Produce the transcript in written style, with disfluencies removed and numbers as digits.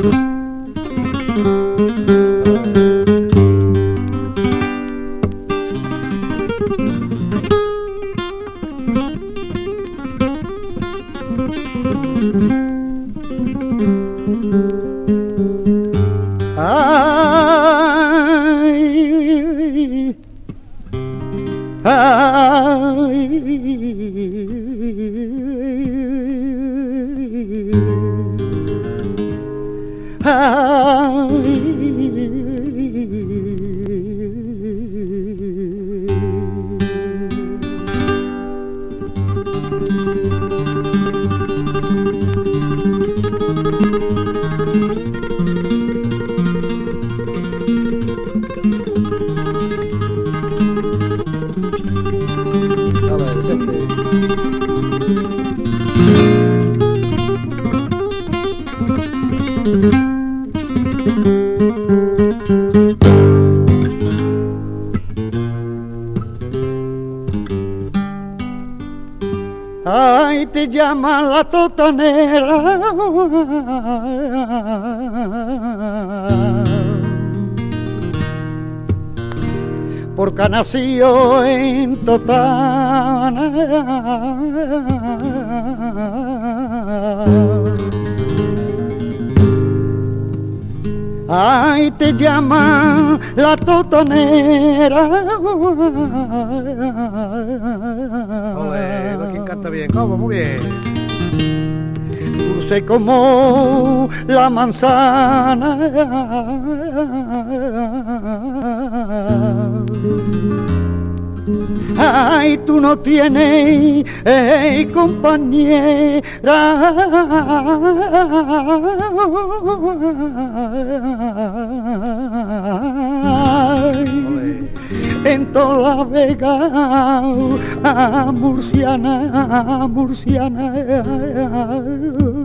Ay, te llama la totanera, porque ha nacido en Totana. Ay, te llama la totonera. ¿Quién canta bien? ¿Cómo? Muy bien. Dulce como la manzana. Ay, tú no tienes compañera. Ay, en toda la vega murciana, murciana.